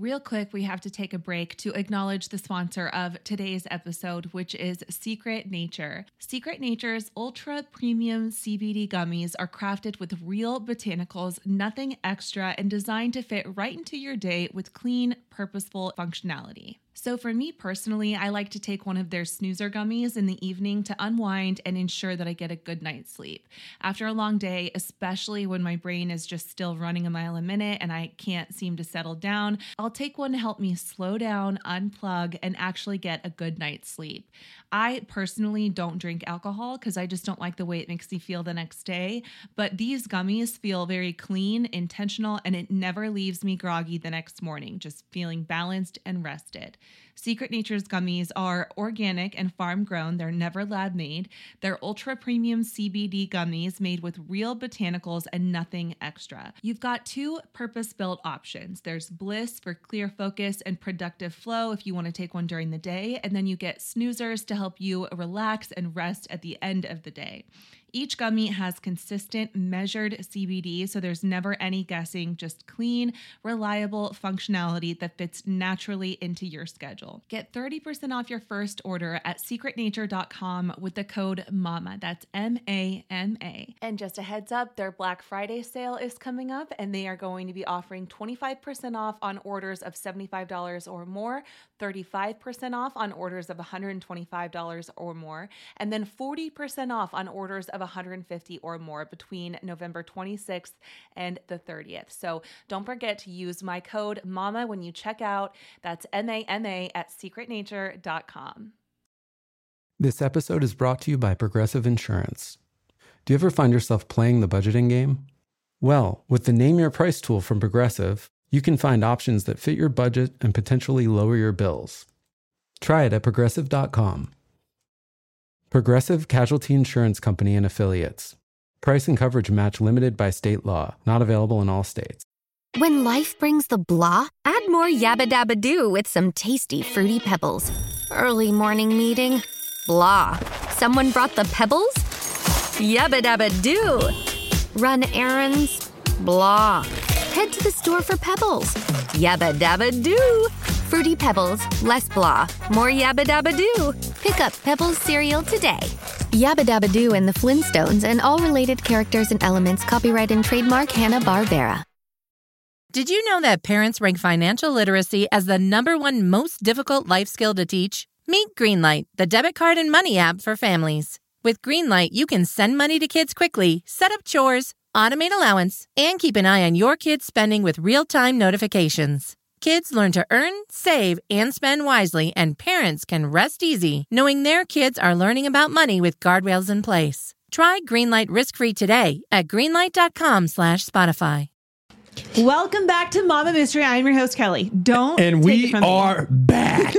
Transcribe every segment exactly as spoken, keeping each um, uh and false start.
Real quick, we have to take a break to acknowledge the sponsor of today's episode, which is Secret Nature. Secret Nature's ultra premium C B D gummies are crafted with real botanicals, nothing extra, and designed to fit right into your day with clean, purposeful functionality. So for me personally, I like to take one of their snoozer gummies in the evening to unwind and ensure that I get a good night's sleep. After a long day, especially when my brain is just still running a mile a minute and I can't seem to settle down, I'll take one to help me slow down, unplug, and actually get a good night's sleep. I personally don't drink alcohol because I just don't like the way it makes me feel the next day, but these gummies feel very clean, intentional, and it never leaves me groggy the next morning, just feeling balanced and rested. Secret Nature's gummies are organic and farm grown. They're never lab made. They're ultra premium C B D gummies made with real botanicals and nothing extra. You've got two purpose-built options. There's Bliss for clear focus and productive flow if you want to take one during the day, and then you get snoozers to help you relax and rest at the end of the day. Each gummy has consistent, measured C B D, so there's never any guessing, just clean, reliable functionality that fits naturally into your schedule. Get thirty percent off your first order at secret nature dot com with the code MAMA. That's M A M A. And just a heads up, their Black Friday sale is coming up, and they are going to be offering twenty-five percent off on orders of seventy-five dollars or more, thirty-five percent off on orders of one hundred twenty-five dollars or more, and then forty percent off on orders of one hundred fifty dollars or more between November twenty-sixth and the thirtieth. So don't forget to use my code MAMA when you check out. That's M A M A at secret nature dot com. This episode is brought to you by Progressive Insurance. Do you ever find yourself playing the budgeting game? Well, with the Name Your Price tool from Progressive, you can find options that fit your budget and potentially lower your bills. Try it at progressive dot com. Progressive Casualty Insurance Company and Affiliates. Price and coverage match limited by state law. Not available in all states. When life brings the blah, add more Yabba Dabba Do with some tasty Fruity Pebbles. Early morning meeting, blah. Someone brought the pebbles? Yabba Dabba Do. Run errands, blah. Head to the store for pebbles. Yabba Dabba Do. Fruity Pebbles, less blah, more Yabba Dabba Do. Pick up Pebbles cereal today. Yabba Dabba Do and the Flintstones and all related characters and elements copyright and trademark Hanna-Barbera. Did you know that parents rank financial literacy as the number one most difficult life skill to teach? Meet Greenlight, the debit card and money app for families. With Greenlight, you can send money to kids quickly, set up chores, automate allowance, and keep an eye on your kids' spending with real-time notifications. Kids learn to earn, save, and spend wisely, and parents can rest easy knowing their kids are learning about money with guardrails in place. Try Greenlight risk-free today at greenlight dot com slash Spotify. Welcome back to Mama Mystery. I'm your host, Kelly. Don't And take we it from are me. back.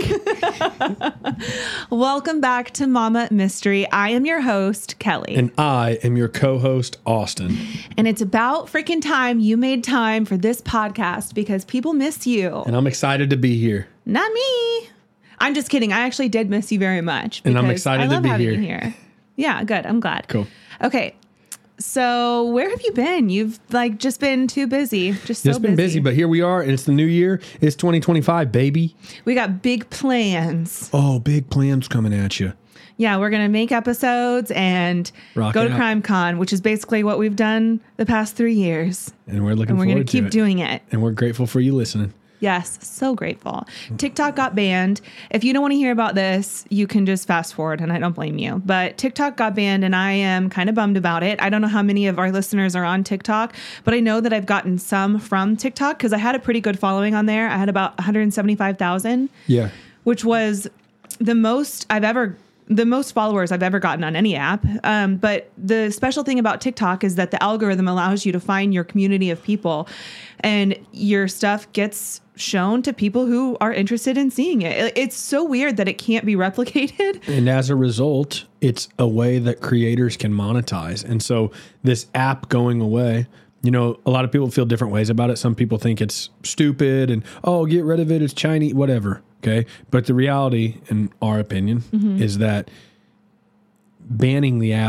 Welcome back to Mama Mystery. I am your host, Kelly. And I am your co-host, Austin. And it's about freaking time you made time for this podcast because people miss you. And I'm excited to be here. Not me. I'm just kidding. I actually did miss you very much. And I'm because excited I to love be having here. you here. Yeah, good. I'm glad. Cool. Okay. So where have you been? You've like just been too busy. Just so Just been busy, but here we are, and it's the new year. It's twenty twenty-five, baby. We got big plans. Oh, big plans coming at you. Yeah, we're going to make episodes and Rock go it to out. Crime Con, which is basically what we've done the past three years. And we're looking And we're forward going to keep it. doing it. And we're grateful for you listening. Yes, so grateful. TikTok got banned. If you don't want to hear about this, you can just fast forward, and I don't blame you. But TikTok got banned, and I am kind of bummed about it. I don't know how many of our listeners are on TikTok, but I know that I've gotten some from TikTok because I had a pretty good following on there. I had about one hundred seventy-five thousand, Yeah. which was the most I've ever the most followers I've ever gotten on any app. Um, but the special thing about TikTok is that the algorithm allows you to find your community of people, and your stuff gets shown to people who are interested in seeing it. It's so weird that it can't be replicated. And as a result, it's a way that creators can monetize. And so this app going away, you know, a lot of people feel different ways about it. Some people think it's stupid and, oh, get rid of it. It's Chinese, whatever. Okay. But the reality, in our opinion, Mm-hmm. is that banning the app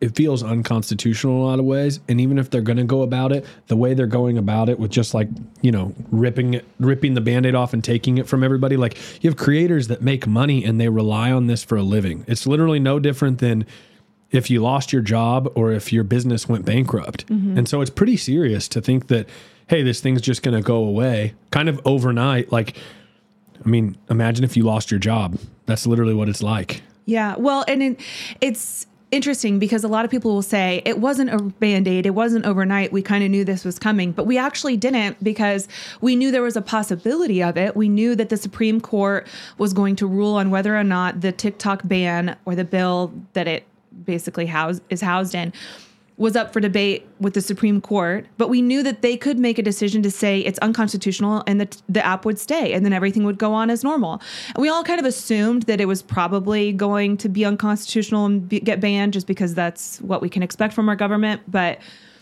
it feels unconstitutional in a lot of ways. And even if they're going to go about it, the way they're going about it with just like, you know, ripping it, ripping the Band-Aid off and taking it from everybody. Like you have creators that make money and they rely on this for a living. It's literally no different than if you lost your job or if your business went bankrupt. Mm-hmm. And so it's pretty serious to think that, hey, this thing's just going to go away kind of overnight. Like, I mean, imagine if you lost your job. That's literally what it's like. Yeah. Well, and it, it's interesting because a lot of people will say it wasn't a Band-Aid. It wasn't overnight. We kind of knew this was coming, but we actually didn't because we knew there was a possibility of it. We knew that the Supreme Court was going to rule on whether or not the TikTok ban or the bill that it basically house, is housed in was up for debate with the Supreme Court, but we knew that they could make a decision to say it's unconstitutional and that the app would stay and then everything would go on as normal. And we all kind of assumed that it was probably going to be unconstitutional and be, get banned just because that's what we can expect from our government. But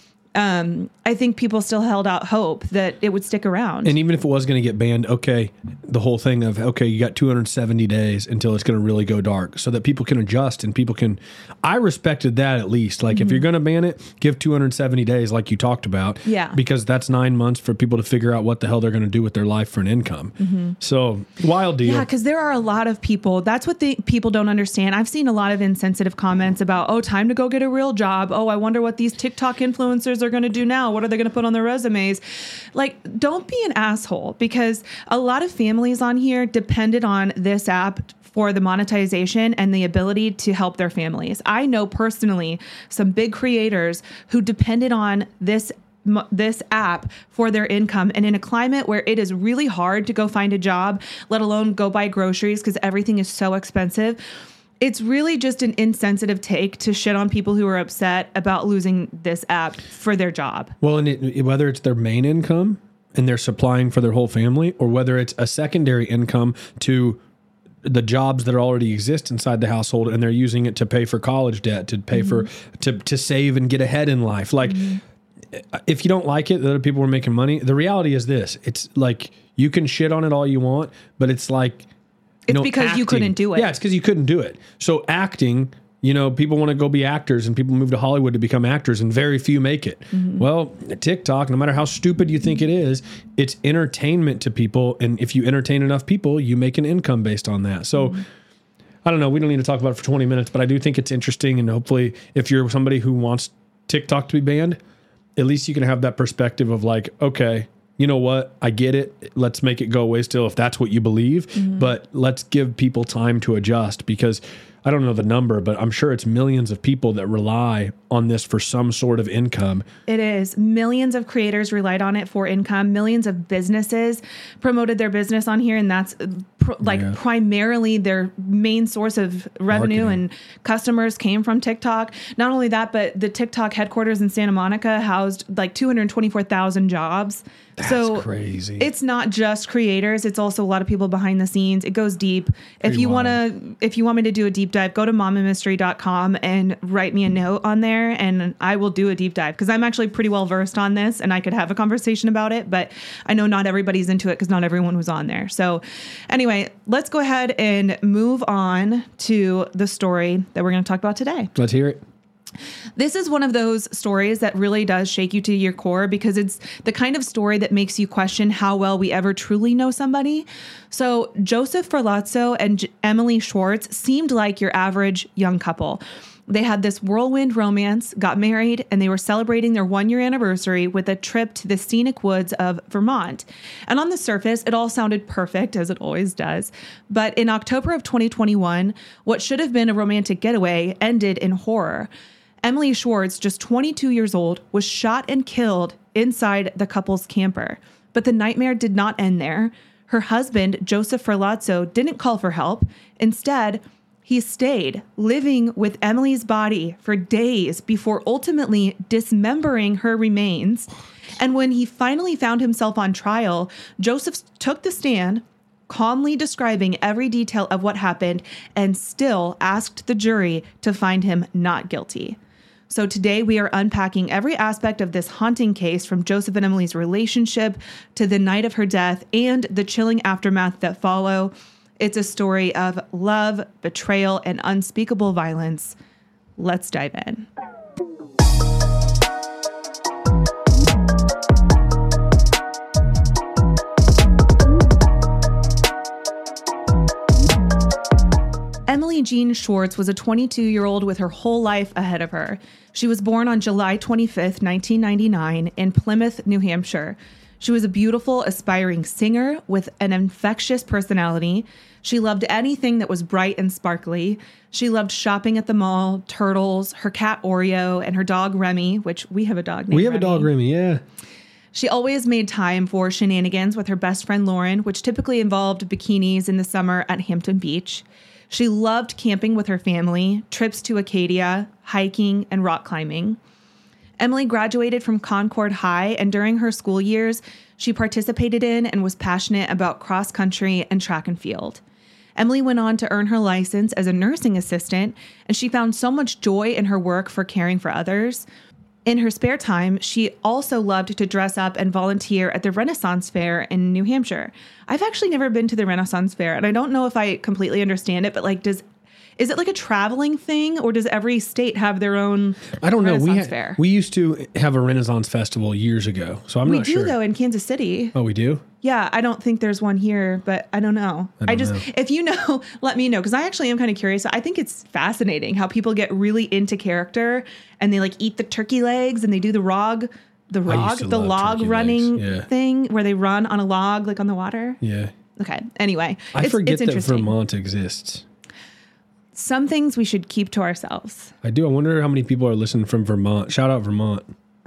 um, I think people still held out hope that it would stick around. And even if it was going to get banned, okay, the whole thing of, okay, you got two hundred seventy days until it's going to really go dark so that people can adjust and people can, I respected that at least. Like mm-hmm. if you're going to ban it, give two hundred seventy days like you talked about. Yeah. Because that's nine months for people to figure out what the hell they're going to do with their life for an income. Mm-hmm. So wild deal. Yeah, because there are a lot of people, that's what the people don't understand. I've seen a lot of insensitive comments about, oh, time to go get a real job. Oh, I wonder what these TikTok influencers are going to do now. What are they going to put on their resumes? Like, don't be an asshole because a lot of families on here depended on this app for the monetization and the ability to help their families. I know personally some big creators who depended on this this app for their income. And in a climate where it is really hard to go find a job, let alone go buy groceries because everything is so expensive, it's really just an insensitive take to shit on people who are upset about losing this app for their job. Well, and it, whether it's their main income and they're supplying for their whole family, or whether it's a secondary income to the jobs that already exist inside the household and they're using it to pay for college debt, to pay mm-hmm. for, to, to save and get ahead in life. Like, mm-hmm. if you don't like it, that other people were making money, the reality is this. It's like, you can shit on it all you want, but it's like, It's know, because acting. you couldn't do it. Yeah, it's because you couldn't do it. So acting, you know, people want to go be actors and people move to Hollywood to become actors and very few make it. Mm-hmm. Well, TikTok, no matter how stupid you think it is, it's entertainment to people. And if you entertain enough people, you make an income based on that. So mm-hmm. I don't know. We don't need to talk about it for twenty minutes, but I do think it's interesting. And hopefully if you're somebody who wants TikTok to be banned, at least you can have that perspective of like, okay, you know what? I get it. Let's make it go away still if that's what you believe. Mm-hmm. But let's give people time to adjust because I don't know the number, but I'm sure it's millions of people that rely on this for some sort of income. It is. Millions of creators relied on it for income. Millions of businesses promoted their business on here. And that's pr- like yeah. primarily their main source of revenue. Marketing. And customers came from TikTok. Not only that, but the TikTok headquarters in Santa Monica housed like two hundred twenty-four thousand jobs. That's so crazy. It's not just creators. It's also a lot of people behind the scenes. It goes deep. Pretty if you want to, if you want me to do a deep dive, go to mama mystery dot com and write me a note on there and I will do a deep dive because I'm actually pretty well versed on this and I could have a conversation about it, but I know not everybody's into it because not everyone was on there. So anyway, let's go ahead and move on to the story that we're going to talk about today. Let's hear it. This is one of those stories that really does shake you to your core because it's the kind of story that makes you question how well we ever truly know somebody. So Joseph Ferlazzo and J- Emily Schwartz seemed like your average young couple. They had this whirlwind romance, got married, and they were celebrating their one-year anniversary with a trip to the scenic woods of Vermont. And on the surface, it all sounded perfect, as it always does. But in October of twenty twenty-one, what should have been a romantic getaway ended in horror. Emily Schwartz, just twenty-two years old, was shot and killed inside the couple's camper. But the nightmare did not end there. Her husband, Joseph Ferlazzo, didn't call for help. Instead, he stayed living with Emily's body for days before ultimately dismembering her remains. And when he finally found himself on trial, Joseph took the stand, calmly describing every detail of what happened, and still asked the jury to find him not guilty. So today we are unpacking every aspect of this haunting case, from Joseph and Emily's relationship to the night of her death and the chilling aftermath that follow. It's a story of love, betrayal, and unspeakable violence. Let's dive in. Jean Schwartz was a twenty-two-year-old with her whole life ahead of her. She was born on July twenty-fifth, nineteen ninety-nine, in Plymouth, New Hampshire. She was a beautiful, aspiring singer with an infectious personality. She loved anything that was bright and sparkly. She loved shopping at the mall, turtles, her cat Oreo, and her dog Remy, which we have a dog named We have Remy. a dog, Remy, yeah. She always made time for shenanigans with her best friend Lauren, which typically involved bikinis in the summer at Hampton Beach. She loved camping with her family, trips to Acadia, hiking, and rock climbing. Emily graduated from Concord High, and during her school years, she participated in and was passionate about cross country and track and field. Emily went on to earn her license as a nursing assistant, and she found so much joy in her work for caring for others. In her spare time, she also loved to dress up and volunteer at the Renaissance Fair in New Hampshire. I've actually never been to the Renaissance Fair, and I don't know if I completely understand it, but like, does is it like a traveling thing, or does every state have their own I don't know. Renaissance We ha- Fair? we used to have a Renaissance festival years ago, so I'm We not do, sure. though, in Kansas City. Oh, we do? Yeah, I don't think there's one here, but I don't know. I, don't just, know. if you know, let me know, because I actually am kind of curious. I think it's fascinating how people get really into character and they like eat the turkey legs and they do the rog, the I rog, used to the love log turkey running legs, yeah. thing where they run on a log, like on the water. Yeah. Okay. Anyway, I it's, forget it's that interesting. Vermont exists. Some things we should keep to ourselves. I do. I wonder how many people are listening from Vermont. Shout out Vermont.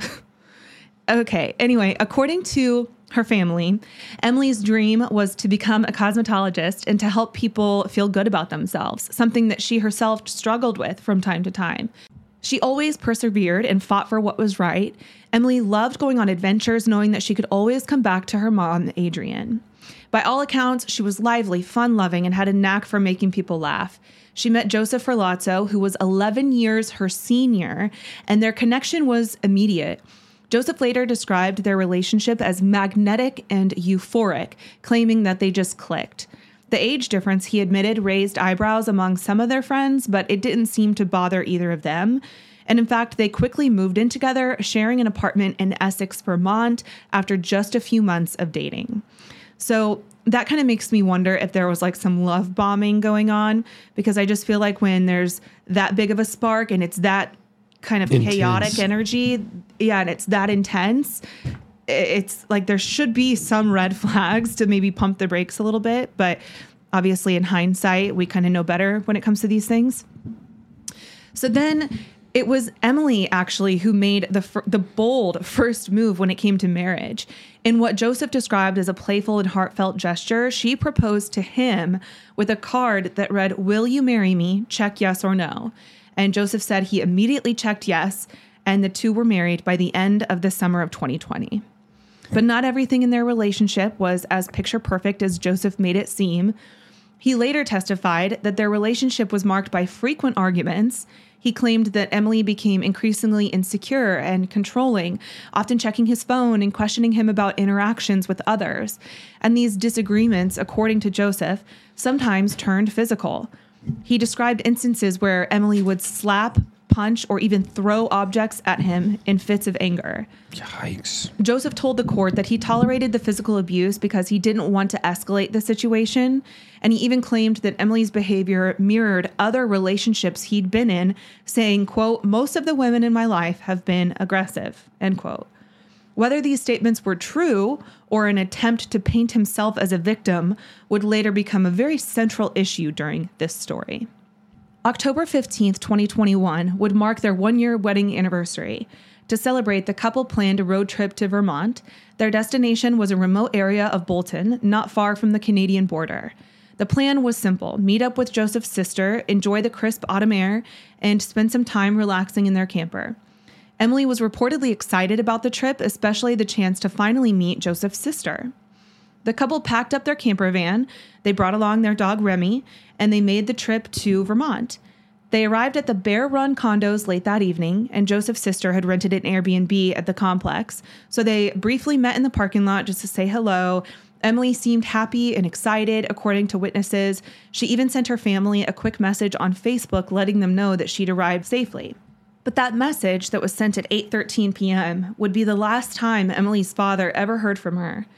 Okay. Anyway, according to her family, Emily's dream was to become a cosmetologist and to help people feel good about themselves, something that she herself struggled with from time to time. She always persevered and fought for what was right. Emily loved going on adventures, knowing that she could always come back to her mom, Adrienne. By all accounts, she was lively, fun-loving, and had a knack for making people laugh. She met Joseph Ferlazzo, who was eleven years her senior, and their connection was immediate. Joseph later described their relationship as magnetic and euphoric, claiming that they just clicked. The age difference, he admitted, raised eyebrows among some of their friends, but it didn't seem to bother either of them. And in fact, they quickly moved in together, sharing an apartment in Essex, Vermont, after just a few months of dating. So that kind of makes me wonder if there was like some love bombing going on, because I just feel like when there's that big of a spark and it's that kind of Intense. chaotic energy, yeah, and it's that intense, it's like there should be some red flags to maybe pump the brakes a little bit. But obviously in hindsight, we kind of know better when it comes to these things. So then it was Emily actually who made the fir- the bold first move when it came to marriage. In what Joseph described as a playful and heartfelt gesture, she proposed to him with a card that read, "Will you marry me? Check yes or no." And Joseph said he immediately checked yes, and the two were married by the end of the summer of twenty twenty. But not everything in their relationship was as picture perfect as Joseph made it seem. He later testified that their relationship was marked by frequent arguments. He claimed that Emily became increasingly insecure and controlling, often checking his phone and questioning him about interactions with others. And these disagreements, according to Joseph, sometimes turned physical. He described instances where Emily would slap, punch, or even throw objects at him in fits of anger. Yikes. Joseph told the court that he tolerated the physical abuse because he didn't want to escalate the situation, and he even claimed that Emily's behavior mirrored other relationships he'd been in, saying, quote, "Most of the women in my life have been aggressive," end quote. Whether these statements were true or an attempt to paint himself as a victim would later become a very central issue during this story. October fifteenth, twenty twenty-one would mark their one-year wedding anniversary. To celebrate, the couple planned a road trip to Vermont. Their destination was a remote area of Bolton, not far from the Canadian border. The plan was simple: meet up with Joseph's sister, enjoy the crisp autumn air, and spend some time relaxing in their camper. Emily was reportedly excited about the trip, especially the chance to finally meet Joseph's sister. The couple packed up their camper van, they brought along their dog Remy, and they made the trip to Vermont. They arrived at the Bear Run condos late that evening, and Joseph's sister had rented an Airbnb at the complex, so they briefly met in the parking lot just to say hello. Emily seemed happy and excited, according to witnesses. She even sent her family a quick message on Facebook letting them know that she'd arrived safely. But that message that was sent at eight thirteen p.m. would be the last time Emily's father ever heard from her.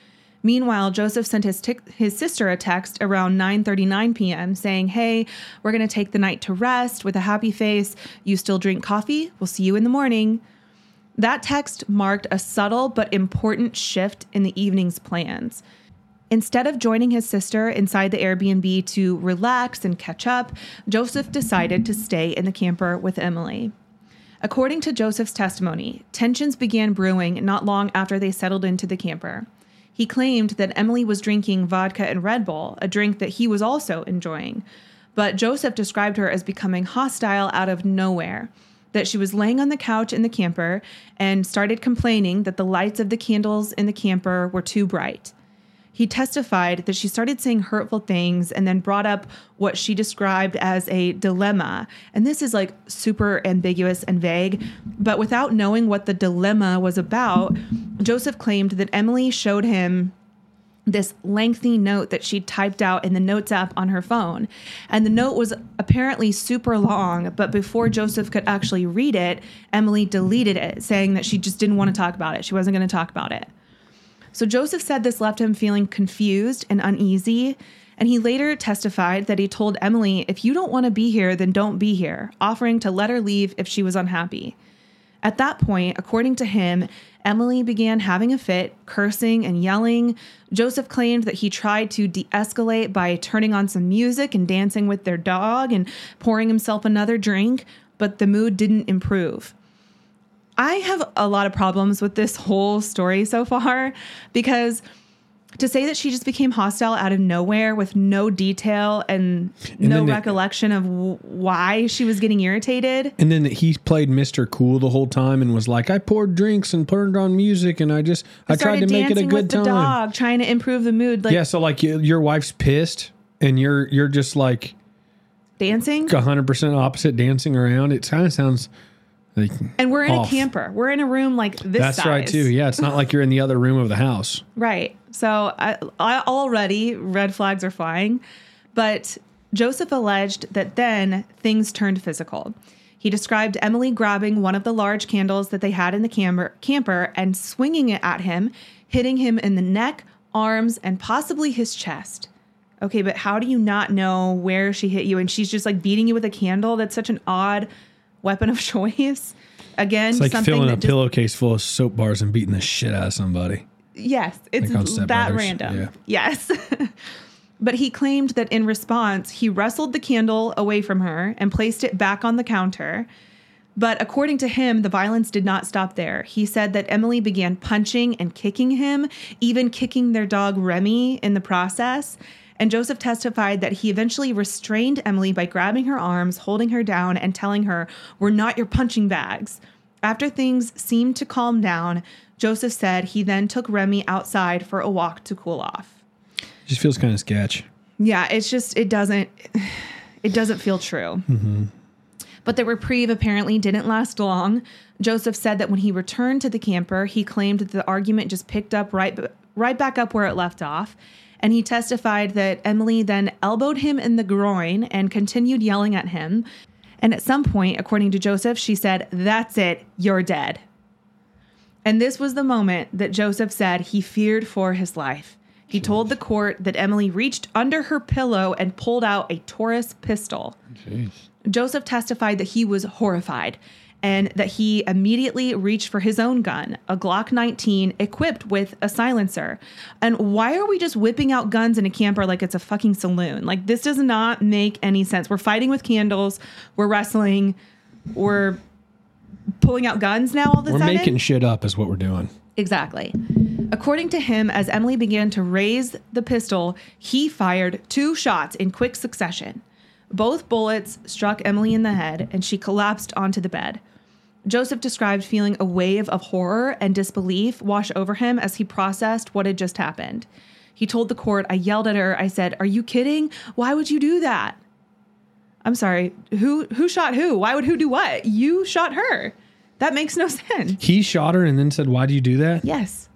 Meanwhile, Joseph sent his, t- his sister a text around nine thirty-nine p.m. saying, hey, we're going to take the night to rest with a happy face. You still drink coffee? We'll see you in the morning. That text marked a subtle but important shift in the evening's plans. Instead of joining his sister inside the Airbnb to relax and catch up, Joseph decided to stay in the camper with Emily. According to Joseph's testimony, tensions began brewing not long after they settled into the camper. He claimed that Emily was drinking vodka and Red Bull, a drink that he was also enjoying. But Joseph described her as becoming hostile out of nowhere, that she was laying on the couch in the camper and started complaining that the lights of the candles in the camper were too bright. He testified that she started saying hurtful things and then brought up what she described as a dilemma. And this is like super ambiguous and vague, but without knowing what the dilemma was about, Joseph claimed that Emily showed him this lengthy note that she typed out in the Notes app on her phone. And the note was apparently super long, but before Joseph could actually read it, Emily deleted it, saying that she just didn't want to talk about it. She wasn't going to talk about it. So Joseph said this left him feeling confused and uneasy, and he later testified that he told Emily, if you don't want to be here, then don't be here, offering to let her leave if she was unhappy. At that point, according to him, Emily began having a fit, cursing and yelling. Joseph claimed that he tried to de-escalate by turning on some music and dancing with their dog and pouring himself another drink, but the mood didn't improve. I have a lot of problems with this whole story so far because to say that she just became hostile out of nowhere with no detail and, and no recollection it, of w- why she was getting irritated. And then he played Mister Cool the whole time and was like, I poured drinks and turned on music and I just, I tried to make it a good with time. The dog, trying to improve the mood. Like, yeah, so like you, your wife's pissed and you're you're just like dancing? one hundred percent opposite, dancing around. It kind of sounds like and we're in off. a camper. We're in a room like this That's size. right, too. Yeah, it's not like you're in the other room of the house. Right. So I, I already red flags are flying. But Joseph alleged that then things turned physical. He described Emily grabbing one of the large candles that they had in the camper, camper and swinging it at him, hitting him in the neck, arms, and possibly his chest. Okay, but how do you not know where she hit you? And she's just like beating you with a candle? That's such an odd weapon of choice. Again, it's like something filling a just, pillowcase full of soap bars and beating the shit out of somebody. Yes, it's like that Brothers. random. Yeah. Yes. But he claimed that in response, he wrestled the candle away from her and placed it back on the counter. But according to him, the violence did not stop there. He said that Emily began punching and kicking him, even kicking their dog Remy in the process. And Joseph testified that he eventually restrained Emily by grabbing her arms, holding her down, and telling her, "We're not your punching bags." After things seemed to calm down, Joseph said he then took Remy outside for a walk to cool off. It just feels kind of sketch. Yeah, it's just, it doesn't, it doesn't feel true. Mm-hmm. But the reprieve apparently didn't last long. Joseph said that when he returned to the camper, he claimed that the argument just picked up right, right back up where it left off. And he testified that Emily then elbowed him in the groin and continued yelling at him. And at some point, according to Joseph, she said, "That's it, you're dead." And this was the moment that Joseph said he feared for his life. He Jeez. told the court that Emily reached under her pillow and pulled out a Taurus pistol. Jeez. Joseph testified that he was horrified and that he immediately reached for his own gun, a Glock nineteen equipped with a silencer. And why are we just whipping out guns in a camper like it's a fucking saloon? Like, this does not make any sense. We're fighting with candles. We're wrestling. We're pulling out guns now all of a we're sudden. We're making shit up is what we're doing. Exactly. According to him, as Emily began to raise the pistol, he fired two shots in quick succession. Both bullets struck Emily in the head, and she collapsed onto the bed. Joseph described feeling a wave of horror and disbelief wash over him as he processed what had just happened. He told the court, "I yelled at her. I said, 'Are you kidding? Why would you do that?' I'm sorry, who who shot who? Why would who do what? You shot her. That makes no sense." He shot her and then said, "Why do you do that?" Yes.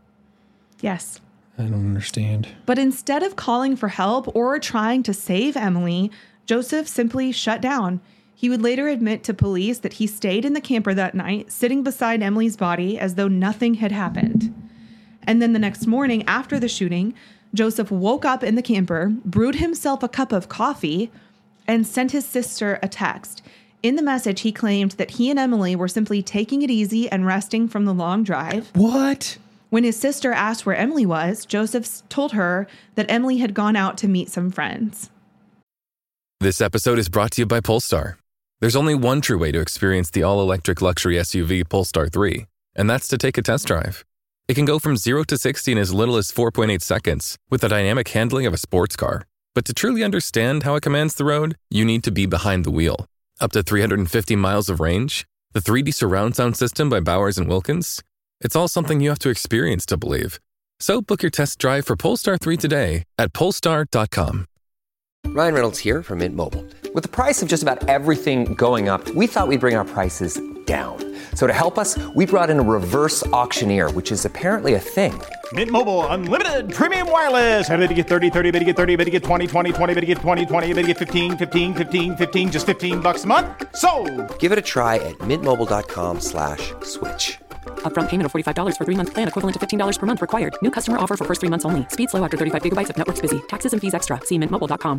Yes. I don't understand. But instead of calling for help or trying to save Emily, Joseph simply shut down. He would later admit to police that he stayed in the camper that night, sitting beside Emily's body as though nothing had happened. And then the next morning after the shooting, Joseph woke up in the camper, brewed himself a cup of coffee, and sent his sister a text. In the message, he claimed that he and Emily were simply taking it easy and resting from the long drive. What? When his sister asked where Emily was, Joseph told her that Emily had gone out to meet some friends. This episode is brought to you by Polestar. There's only one true way to experience the all-electric luxury S U V Polestar three, and that's to take a test drive. It can go from zero to sixty in as little as four point eight seconds with the dynamic handling of a sports car. But to truly understand how it commands the road, you need to be behind the wheel. Up to three hundred fifty miles of range, the three D surround sound system by Bowers and Wilkins. It's all something you have to experience to believe. So book your test drive for Polestar three today at polestar dot com. Ryan Reynolds here from Mint Mobile. With the price of just about everything going up, we thought we'd bring our prices down. So to help us, we brought in a reverse auctioneer, which is apparently a thing. Mint Mobile Unlimited Premium Wireless. How to get thirty, thirty, how to get thirty, how to get twenty, twenty, twenty, how to get twenty, twenty, how to get fifteen, fifteen, fifteen, fifteen, just fifteen bucks a month? Sold! Give it a try at mintmobile.com slash switch. Upfront payment of forty-five dollars for three-month plan equivalent to fifteen dollars per month required. New customer offer for first three months only. Speed slow after thirty-five gigabytes if network's busy. Taxes and fees extra. See mint mobile dot com.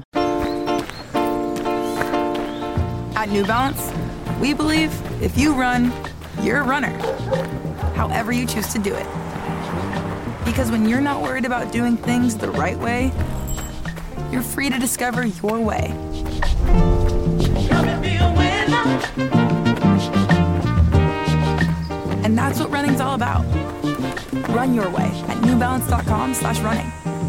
At New Balance, we believe if you run, you're a runner. However you choose to do it. Because when you're not worried about doing things the right way, you're free to discover your way. And that's what running's all about. Run your way at newbalance.com slash running.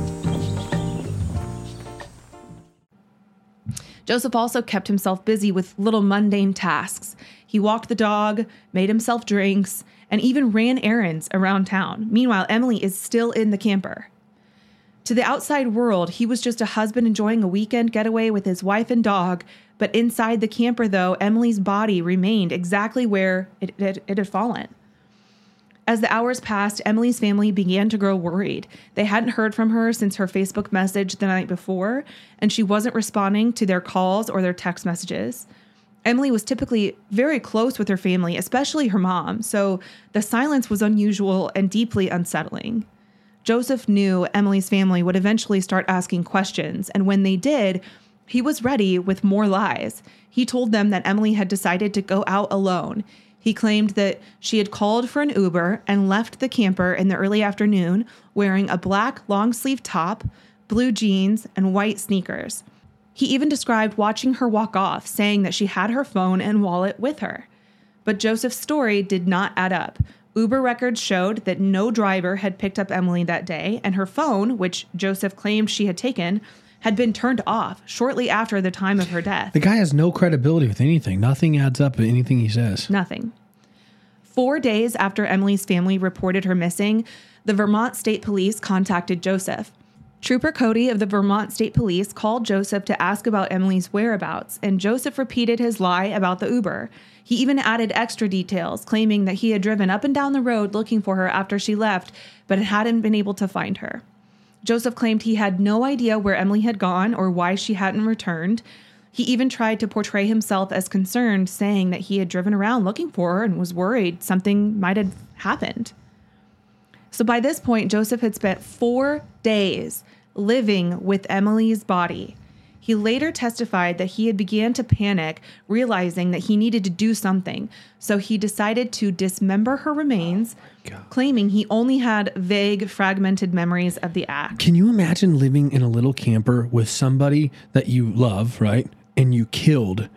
Joseph also kept himself busy with little mundane tasks. He walked the dog, made himself drinks, and even ran errands around town. Meanwhile, Emily is still in the camper. To the outside world, he was just a husband enjoying a weekend getaway with his wife and dog. But inside the camper, though, Emily's body remained exactly where it, it, it had fallen. As the hours passed, Emily's family began to grow worried. They hadn't heard from her since her Facebook message the night before, and she wasn't responding to their calls or their text messages. Emily was typically very close with her family, especially her mom, so the silence was unusual and deeply unsettling. Joseph knew Emily's family would eventually start asking questions, and when they did, he was ready with more lies. He told them that Emily had decided to go out alone. He claimed that she had called for an Uber and left the camper in the early afternoon wearing a black long-sleeve top, blue jeans, and white sneakers. He even described watching her walk off, saying that she had her phone and wallet with her. But Joseph's story did not add up. Uber records showed that no driver had picked up Emily that day, and her phone, which Joseph claimed she had taken, had been turned off shortly after the time of her death. The guy has no credibility with anything. Nothing adds up in anything he says. Nothing. Four days after Emily's family reported her missing, the Vermont State Police contacted Joseph. Trooper Cody of the Vermont State Police called Joseph to ask about Emily's whereabouts, and Joseph repeated his lie about the Uber. He even added extra details, claiming that he had driven up and down the road looking for her after she left, but hadn't been able to find her. Joseph claimed he had no idea where Emily had gone or why she hadn't returned. He even tried to portray himself as concerned, saying that he had driven around looking for her and was worried something might have happened. So by this point, Joseph had spent four days living with Emily's body. He later testified that he had began to panic, realizing that he needed to do something. So he decided to dismember her remains, oh claiming he only had vague, fragmented memories of the act. Can you imagine living in a little camper with somebody that you love, right? And you killed.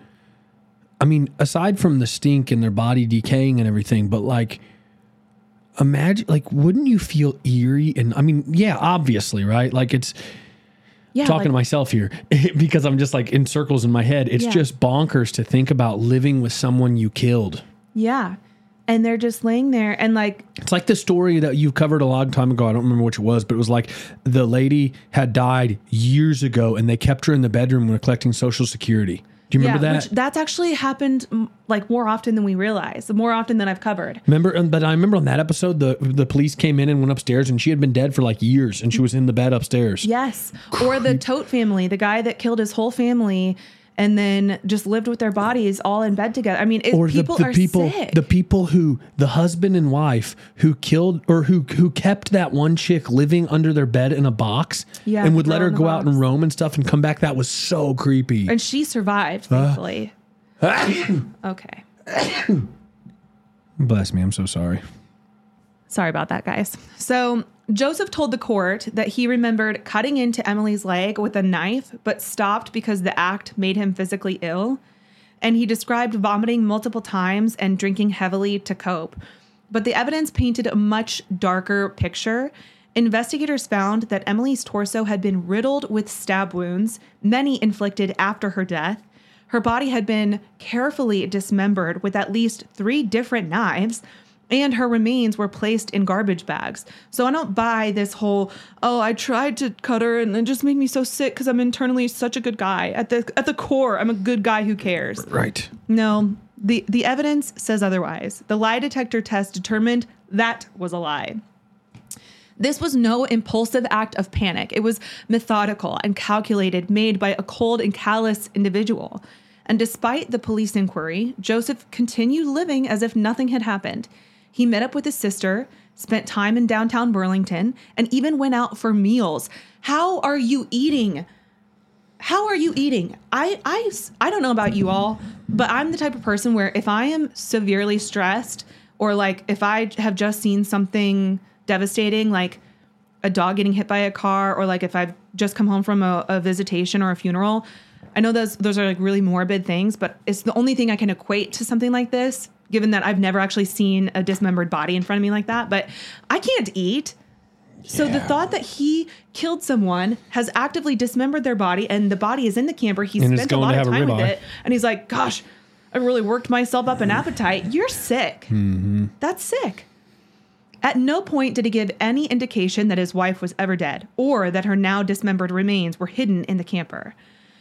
I mean, aside from the stink and their body decaying and everything, but like, imagine, like, wouldn't you feel eerie? And I mean, yeah, obviously, right? Like it's, yeah, talking like, to myself here because I'm just like in circles in my head. It's yeah. just bonkers to think about living with someone you killed. Yeah. And they're just laying there and like... It's like the story that you covered a long time ago. I don't remember which it was, but it was like the lady had died years ago and they kept her in the bedroom when collecting Social Security. Do you remember yeah, that? Which, that's actually happened like more often than we realize, more often than I've covered. Remember, but I remember on that episode, the the police came in and went upstairs and she had been dead for like years and she was in the bed upstairs. Yes. Or the Tote family, the guy that killed his whole family and then just lived with their bodies all in bed together. I mean, it, or people the, the are people, sick. the people who, the husband and wife who killed or who who kept that one chick living under their bed in a box, Yeah, and would the let girl her in the go out box. and roam and stuff and come back. That was so creepy. And she survived, thankfully. Okay. Bless me, I'm so sorry. Sorry about that, guys. So Joseph told the court that he remembered cutting into Emily's leg with a knife, but stopped because the act made him physically ill. And he described vomiting multiple times and drinking heavily to cope. But the evidence painted a much darker picture. Investigators found that Emily's torso had been riddled with stab wounds, many inflicted after her death. Her body had been carefully dismembered with at least three different knives, and her remains were placed in garbage bags. So I don't buy this whole, oh, I tried to cut her and it just made me so sick because I'm internally such a good guy. At the at the core, I'm a good guy who cares. Right. No, the, the evidence says otherwise. The lie detector test determined that was a lie. This was no impulsive act of panic. It was methodical and calculated, made by a cold and callous individual. And despite the police inquiry, Joseph continued living as if nothing had happened. He met up with his sister, spent time in downtown Burlington, and even went out for meals. How are you eating? How are you eating? I, I, I don't know about you all, but I'm the type of person where if I am severely stressed, or like if I have just seen something devastating, like a dog getting hit by a car, or like if I've just come home from a, a visitation or a funeral, I know those those are like really morbid things, but it's the only thing I can equate to something like this, given that I've never actually seen a dismembered body in front of me like that. But I can't eat. Yeah. So the thought that he killed someone, has actively dismembered their body, and the body is in the camper, he and spent a lot of time with ribeye. it, and he's like, gosh, I really worked myself up an appetite. You're sick. Mm-hmm. That's sick. At no point did he give any indication that his wife was ever dead, or that her now dismembered remains were hidden in the camper.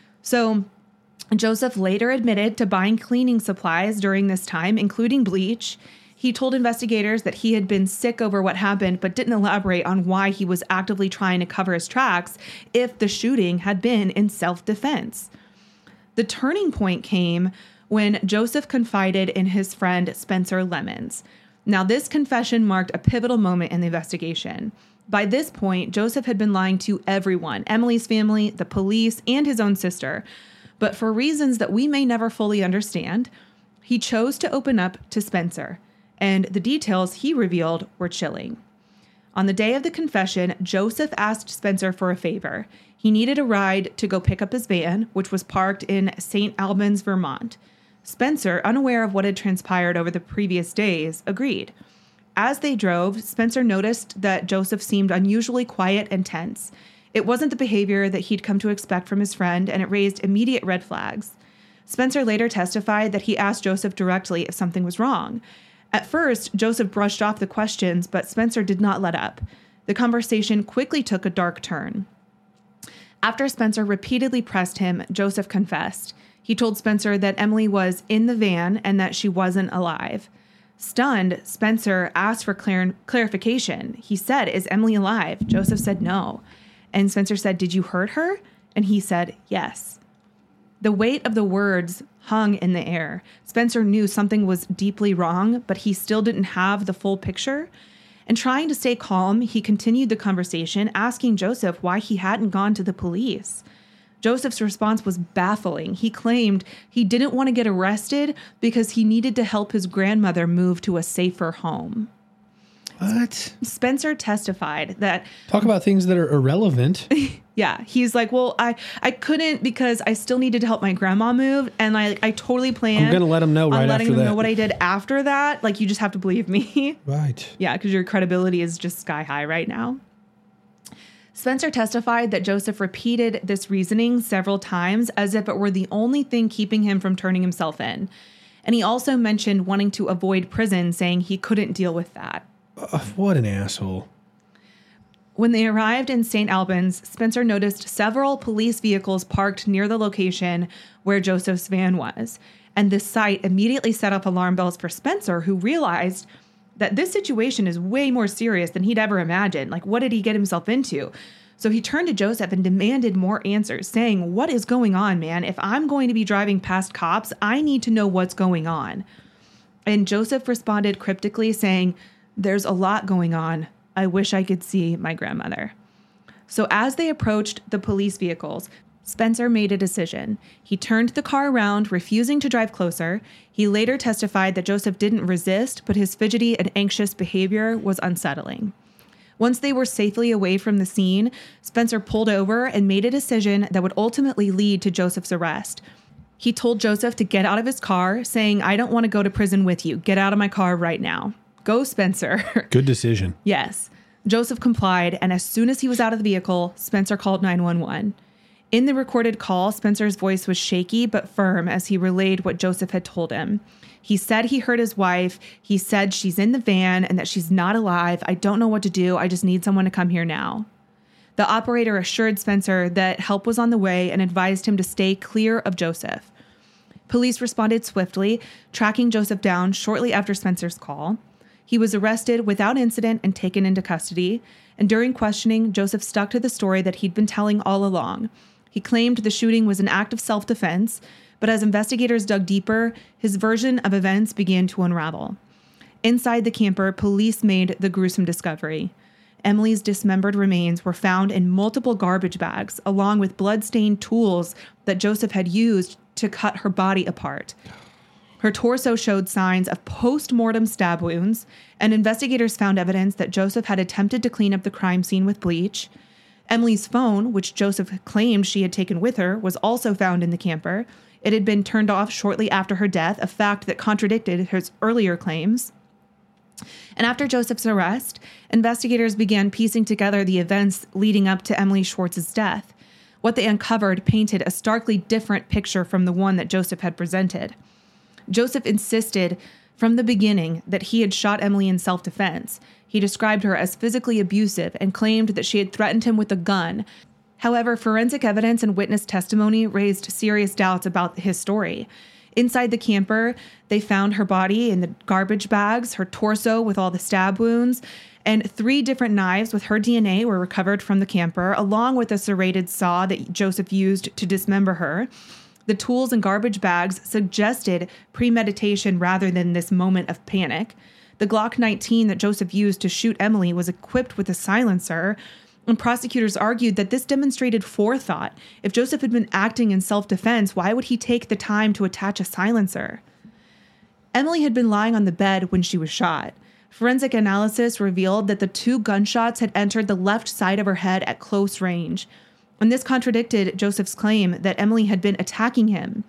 So Joseph later admitted to buying cleaning supplies during this time, including bleach. He told investigators that he had been sick over what happened, but didn't elaborate on why he was actively trying to cover his tracks if the shooting had been in self-defense. The turning point came when Joseph confided in his friend Spencer Lemons. Now, this confession marked a pivotal moment in the investigation. By this point, Joseph had been lying to everyone, Emily's family, the police, and his own sister. But for reasons that we may never fully understand, he chose to open up to Spencer, and the details he revealed were chilling. On the day of the confession, Joseph asked Spencer for a favor. He needed a ride to go pick up his van, which was parked in Saint Albans, Vermont. Spencer, unaware of what had transpired over the previous days, agreed. As they drove, Spencer noticed that Joseph seemed unusually quiet and tense. It wasn't the behavior that he'd come to expect from his friend, and it raised immediate red flags. Spencer later testified that he asked Joseph directly if something was wrong. At first, Joseph brushed off the questions, but Spencer did not let up. The conversation quickly took a dark turn. After Spencer repeatedly pressed him, Joseph confessed. He told Spencer that Emily was in the van and that she wasn't alive. Stunned, Spencer asked for clar- clarification. He said, "Is Emily alive?" Joseph said no. And Spencer said, "Did you hurt her?" And he said, "Yes." The weight of the words hung in the air. Spencer knew something was deeply wrong, but he still didn't have the full picture. And trying to stay calm, he continued the conversation, asking Joseph why he hadn't gone to the police. Joseph's response was baffling. He claimed he didn't want to get arrested because he needed to help his grandmother move to a safer home. What? Spencer testified that... Talk about things that are irrelevant. Yeah, he's like, well, I, I couldn't because I still needed to help my grandma move, and I I totally planned. I'm going to let him know right on letting after him that. know what I did after that. Like, you just have to believe me. Right. Yeah, because your credibility is just sky high right now. Spencer testified that Joseph repeated this reasoning several times as if it were the only thing keeping him from turning himself in. And he also mentioned wanting to avoid prison, saying he couldn't deal with that. Uh, what an asshole. When they arrived in Saint Albans, Spencer noticed several police vehicles parked near the location where Joseph's van was. And this sight immediately set off alarm bells for Spencer, who realized that this situation is way more serious than he'd ever imagined. Like, what did he get himself into? So he turned to Joseph and demanded more answers, saying, "What is going on, man? If I'm going to be driving past cops, I need to know what's going on." And Joseph responded cryptically, saying, "There's a lot going on. I wish I could see my grandmother." So as they approached the police vehicles, Spencer made a decision. He turned the car around, refusing to drive closer. He later testified that Joseph didn't resist, but his fidgety and anxious behavior was unsettling. Once they were safely away from the scene, Spencer pulled over and made a decision that would ultimately lead to Joseph's arrest. He told Joseph to get out of his car, saying, "I don't want to go to prison with you. Get out of my car right now." Go, Spencer. Good decision. Yes. Joseph complied, and as soon as he was out of the vehicle, Spencer called nine one one. In the recorded call, Spencer's voice was shaky but firm as he relayed what Joseph had told him. He said he heard his wife. He said she's in the van and that she's not alive. "I don't know what to do. I just need someone to come here now." The operator assured Spencer that help was on the way and advised him to stay clear of Joseph. Police responded swiftly, tracking Joseph down shortly after Spencer's call. He was arrested without incident and taken into custody. And during questioning, Joseph stuck to the story that he'd been telling all along. He claimed the shooting was an act of self-defense, but as investigators dug deeper, his version of events began to unravel. Inside the camper, police made the gruesome discovery. Emily's dismembered remains were found in multiple garbage bags, along with blood-stained tools that Joseph had used to cut her body apart. Her torso showed signs of post-mortem stab wounds, and investigators found evidence that Joseph had attempted to clean up the crime scene with bleach. Emily's phone, which Joseph claimed she had taken with her, was also found in the camper. It had been turned off shortly after her death, a fact that contradicted his earlier claims. And after Joseph's arrest, investigators began piecing together the events leading up to Emily Schwartz's death. What they uncovered painted a starkly different picture from the one that Joseph had presented. Joseph insisted from the beginning that he had shot Emily in self-defense. He described her as physically abusive and claimed that she had threatened him with a gun. However, forensic evidence and witness testimony raised serious doubts about his story. Inside the camper, they found her body in the garbage bags, her torso with all the stab wounds, and three different knives with her D N A were recovered from the camper, along with a serrated saw that Joseph used to dismember her. The tools and garbage bags suggested premeditation rather than this moment of panic. The Glock nineteen that Joseph used to shoot Emily was equipped with a silencer, and prosecutors argued that this demonstrated forethought. If Joseph had been acting in self-defense, why would he take the time to attach a silencer? Emily had been lying on the bed when she was shot. Forensic analysis revealed that the two gunshots had entered the left side of her head at close range, and this contradicted Joseph's claim that Emily had been attacking him.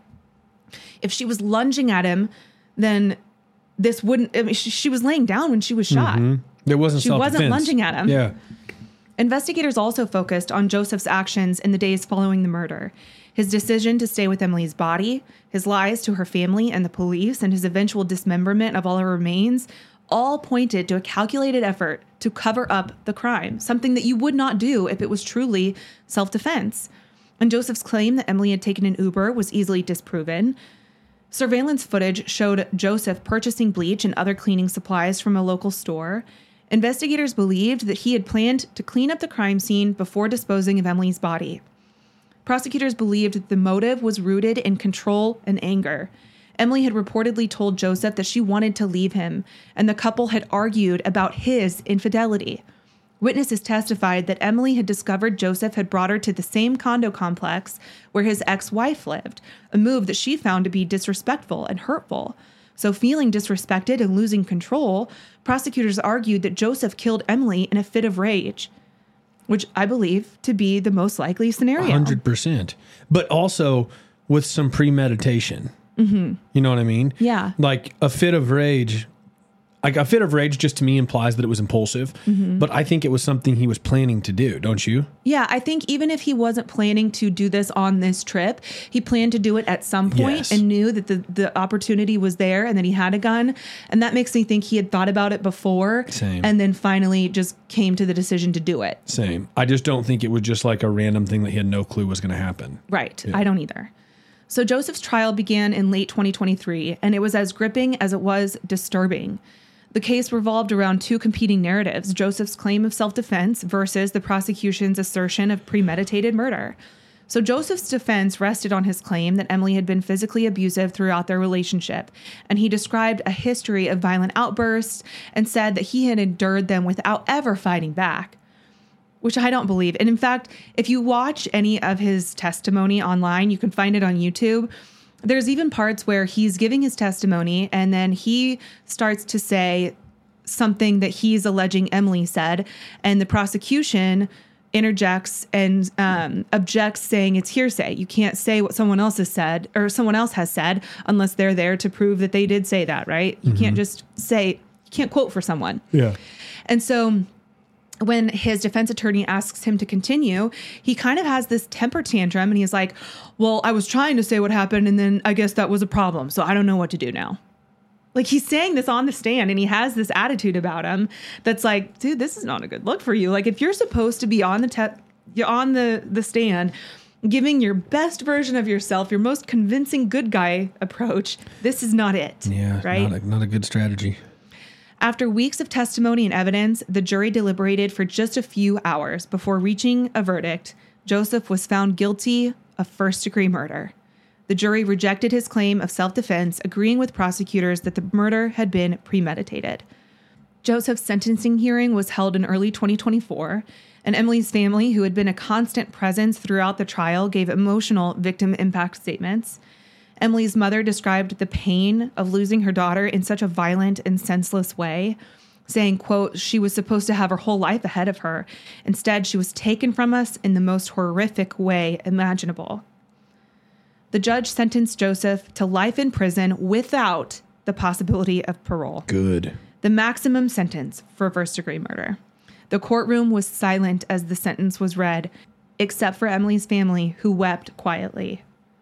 If she was lunging at him, then this wouldn't, I mean, she, she was laying down when she was shot. Mm-hmm. There wasn't She self-defense. wasn't lunging at him. Yeah. Investigators also focused on Joseph's actions in the days following the murder. His decision to stay with Emily's body, his lies to her family and the police, and his eventual dismemberment of all her remains all pointed to a calculated effort to cover up the crime, something that you would not do if it was truly self-defense. And Joseph's claim that Emily had taken an Uber was easily disproven. Surveillance footage showed Joseph purchasing bleach and other cleaning supplies from a local store. Investigators believed that he had planned to clean up the crime scene before disposing of Emily's body. Prosecutors believed that the motive was rooted in control and anger. Emily had reportedly told Joseph that she wanted to leave him, and the couple had argued about his infidelity. Witnesses testified that Emily had discovered Joseph had brought her to the same condo complex where his ex-wife lived, a move that she found to be disrespectful and hurtful. So feeling disrespected and losing control, prosecutors argued that Joseph killed Emily in a fit of rage, which I believe to be the most likely scenario. one hundred percent. But also with some premeditation. Mm-hmm. You know what I mean? Yeah. Like a fit of rage. Like a fit of rage just to me implies that it was impulsive, Mm-hmm. but I think it was something he was planning to do, don't you? Yeah, I think even if he wasn't planning to do this on this trip, he planned to do it at some point Yes. and knew that the, the opportunity was there and that he had a gun. And that makes me think he had thought about it before. Same. And then finally just came to the decision to do it. Same. I just don't think it was just like a random thing that he had no clue was going to happen. Right. Yeah. I don't either. So Joseph's trial began in late twenty twenty-three, and it was as gripping as it was disturbing. The case revolved around two competing narratives, Joseph's claim of self-defense versus the prosecution's assertion of premeditated murder. So Joseph's defense rested on his claim that Emily had been physically abusive throughout their relationship, and he described a history of violent outbursts and said that he had endured them without ever fighting back, which I don't believe. And in fact, if you watch any of his testimony online, you can find it on YouTube. There's even parts where he's giving his testimony and then he starts to say something that he's alleging Emily said, and the prosecution interjects and um, objects, saying it's hearsay. You can't say what someone else has said or someone else has said unless they're there to prove that they did say that, right? You mm-hmm. can't just say, you can't quote for someone. Yeah. And so when his defense attorney asks him to continue, he kind of has this temper tantrum and he's like, well, I was trying to say what happened and then I guess that was a problem. So I don't know what to do now. Like, he's saying this on the stand and he has this attitude about him that's like, dude, this is not a good look for you. Like, if you're supposed to be on the te- you're on the, the stand giving your best version of yourself, your most convincing good guy approach, this is not it. Yeah, right? Not a, not a good strategy. After weeks of testimony and evidence, the jury deliberated for just a few hours before reaching a verdict. Joseph was found guilty of first-degree murder. The jury rejected his claim of self-defense, agreeing with prosecutors that the murder had been premeditated. Joseph's sentencing hearing was held in early twenty twenty-four, and Emily's family, who had been a constant presence throughout the trial, gave emotional victim impact statements. Emily's mother described the pain of losing her daughter in such a violent and senseless way, saying, quote, she was supposed to have her whole life ahead of her. Instead, she was taken from us in the most horrific way imaginable. The judge sentenced Joseph to life in prison without the possibility of parole. Good. The maximum sentence for first-degree murder. The courtroom was silent as the sentence was read, except for Emily's family, who wept quietly.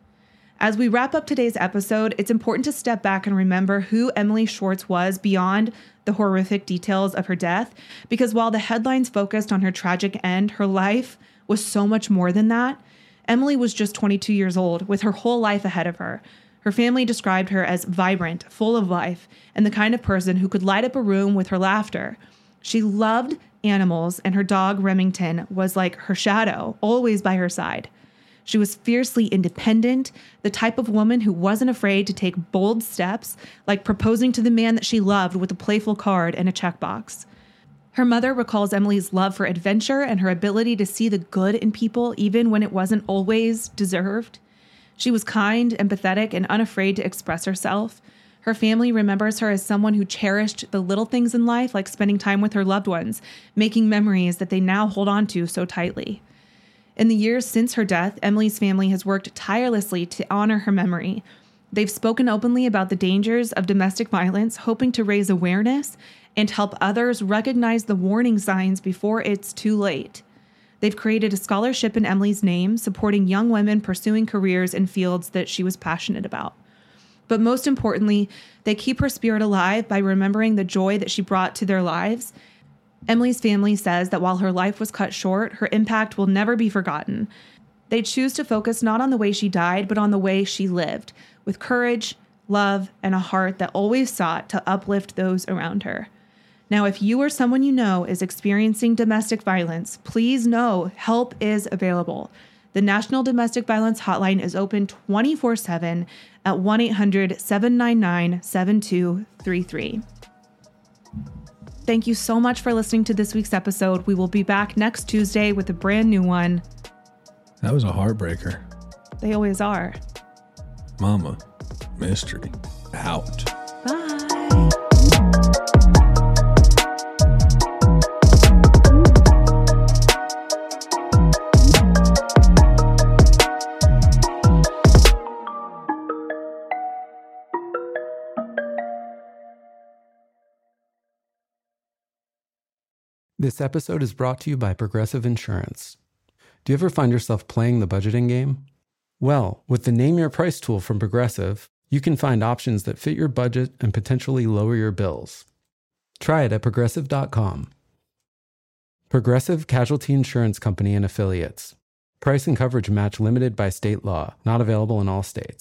As we wrap up today's episode, it's important to step back and remember who Emily Schwartz was beyond the horrific details of her death, because while the headlines focused on her tragic end, her life was so much more than that. Emily was just twenty-two years old, with her whole life ahead of her. Her family described her as vibrant, full of life, and the kind of person who could light up a room with her laughter. She loved animals, and her dog, Remington, was like her shadow, always by her side. She was fiercely independent, the type of woman who wasn't afraid to take bold steps, like proposing to the man that she loved with a playful card and a checkbox. Her mother recalls Emily's love for adventure and her ability to see the good in people even when it wasn't always deserved. She was kind, empathetic, and unafraid to express herself. Her family remembers her as someone who cherished the little things in life, like spending time with her loved ones, making memories that they now hold on to so tightly. In the years since her death, Emily's family has worked tirelessly to honor her memory. They've spoken openly about the dangers of domestic violence, hoping to raise awareness and help others recognize the warning signs before it's too late. They've created a scholarship in Emily's name, supporting young women pursuing careers in fields that she was passionate about. But most importantly, they keep her spirit alive by remembering the joy that she brought to their lives. Emily's family says that while her life was cut short, her impact will never be forgotten. They choose to focus not on the way she died, but on the way she lived, with courage, love, and a heart that always sought to uplift those around her. Now, if you or someone you know is experiencing domestic violence, please know help is available. The National Domestic Violence Hotline is open twenty-four seven at one eight hundred seven nine nine seven two three three. Thank you so much for listening to this week's episode. We will be back next Tuesday with a brand new one. That was a heartbreaker. They always are. Mama, mystery, out. Bye. This episode is brought to you by Progressive Insurance. Do you ever find yourself playing the budgeting game? Well, with the Name Your Price tool from Progressive, you can find options that fit your budget and potentially lower your bills. Try it at progressive dot com. Progressive Casualty Insurance Company and Affiliates. Price and coverage match limited by state law. Not available in all states.